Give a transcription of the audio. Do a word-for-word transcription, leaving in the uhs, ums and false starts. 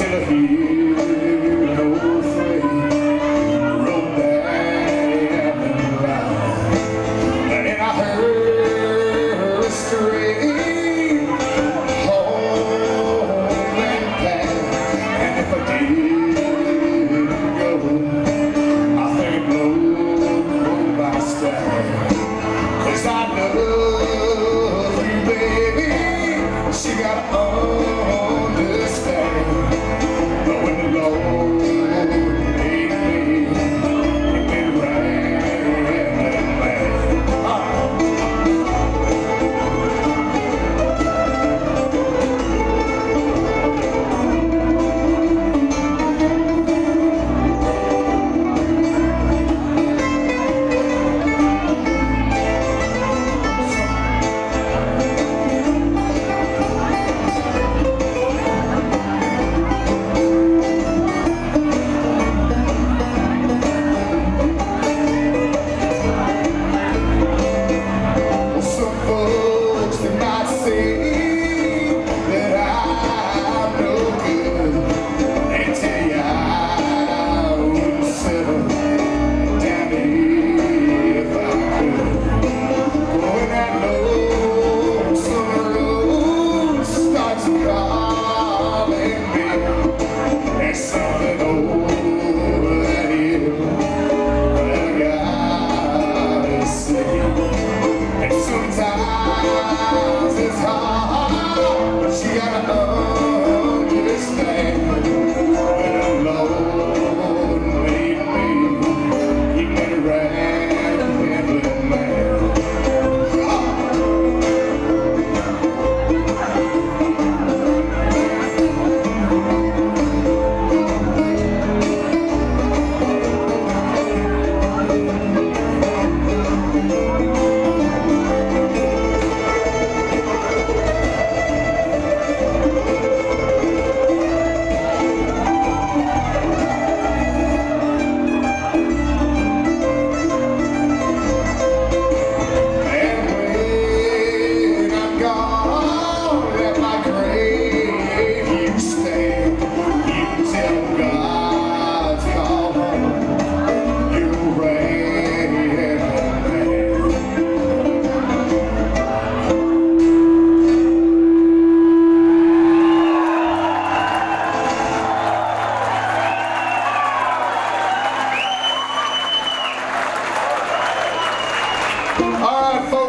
till I hear an old freight roll down the line, and I heard a stray home and path. And if I didn't go, I think Lord hold my style, 'cause I love you, baby. She got understand. But when the Lord made me, He made it right and mad. All right, folks.